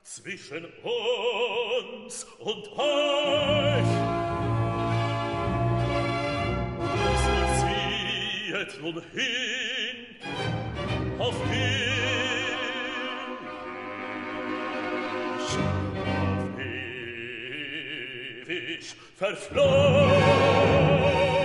zwischen uns und euch. So ziehet nun hin, auf ewig verflogen.